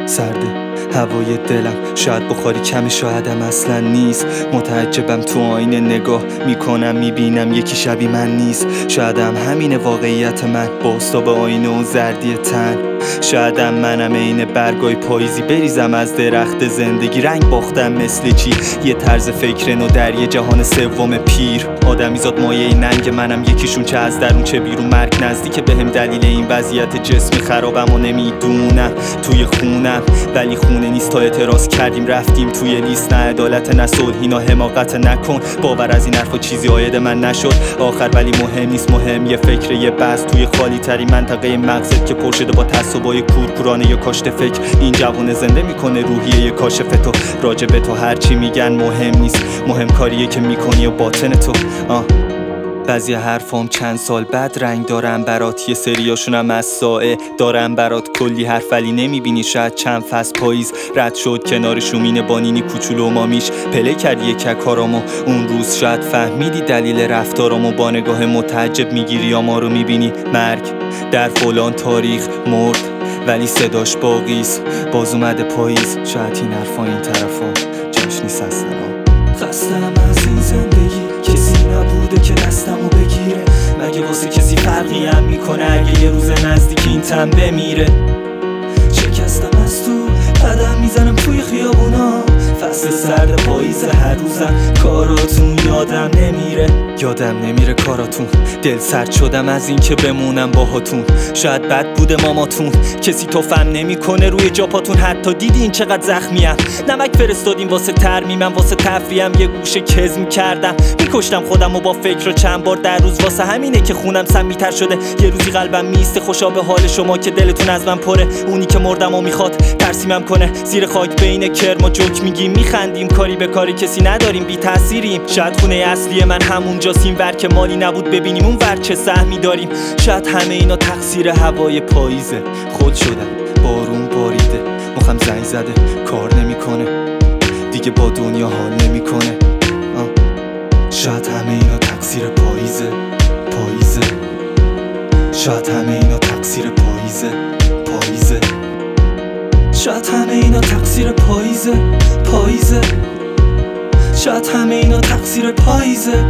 سرده هوای دلم، شاید بخاری کم، شایدم اصلا نیست. متعجبم تو آینه نگاه میکنم، میبینم یکی شبیه من نیست. شایدم همین واقعیت من، باستا به آینه و زردی تن. شایدم منم عین برگای پاییزی، بریزم از درخت زندگی. رنگ باختم مثل چی، یه طرز فکر نو در یه جهان سوم پیر. آدمیزاد مایه ننگ منم، یکیشون چه از درون چه بیرون. مرگ نزدیک بهم، دلیل این وضعیت جسمی خرابم و نمیدونم. توی خونم ولی خونه نیست، تا اعتراض کردیم رفتیم توی لیست. نه عدالت نه صلح، اینا حماقت نکن. باور از این حرفا چیزی عاید من نشد آخر، ولی مهم نیست. مهم یه فکر، یه بحث توی خالی ترین منطقه مغزت که پر شده با تعصبای کورکورانه یا کاشت فکر. این جوونه زنده میکنه روحیه یه کاشف تو. راجب تو هرچی میگن مهم نیست، مهم کاریه که میکنی و باطن تو. بعضی حرفام چند سال بعد رنگ دارم برات، یه سریاشونم از سائه دارم برات. کلی حرف ولی نمیبینی، شاید چند فصل پاییز رد شد کنار شومین بانینی کوچولو و مامیش. پله کردی یک کارامو اون روز، شاید فهمیدی دلیل رفتارامو. با نگاه متعجب میگیری یا ما رو میبینی. مرگ در فلان تاریخ مرد ولی صداش باقیست. باز اومده پاییز، شاید این حرفا این طرفا جاش نیست اصلا. خستم از این زندگی، کسی نبوده که دستمو بگیره. مگه واسه کسی فرقی هم میکنه اگه یه روز نزدیک این تن بمیره؟ شکستم از تو، قدم میزنم توی خیابونا. فصل سرد پاییز، هر روزم کاراتون یادم نمیره کاراتون. دل سرد شدم از این که بمونم باهاتون. شاید بد بوده ماماتون، کسی توفم نمیکنه روی جاپاتون. حتی دیدین چقدر زخمیم؟ نمک فرستادیم واسه ترمیمم، واسه تفریحم یه گوشه کز میکردم. میکشتم خودم و با فکر رو چند بار در روز. واسه همینه که خونم سمی‌تر شده. یه روزی قلبم میسته خوشا به حال شما که دلتون از من پره. اونی که مردم و میخواد ترسیمم کنه، زیر خاک بین کرم و جوک میگیم میخندیم. کاری به کاری کسی نداریم، بی تاثیریم. شاید خونه اصلی من همونجاست، این ور که مالی نبود ببینیم اون ور چه سهمی داریم. شاید همه اینا تقصیر هوای پاییزه. خود شدم بارون باریده، مخم زنگ زده کار نمیکنه دیگه، با دنیا حال نمیکنه. شاید همه اینا تقصیر پاییزه. شاید همه اینا تقصیر پاییزه. شاید همه اینا تقصیر پاییزه. شاید همه اینا تقصیر پاییزه.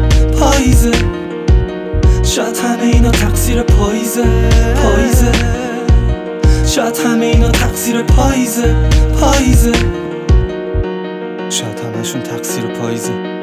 شاید همه اینا تقصیر پاییزه. شاید همه اینا تقصیر پاییزه. شاید همشون تقصیر پاییزه.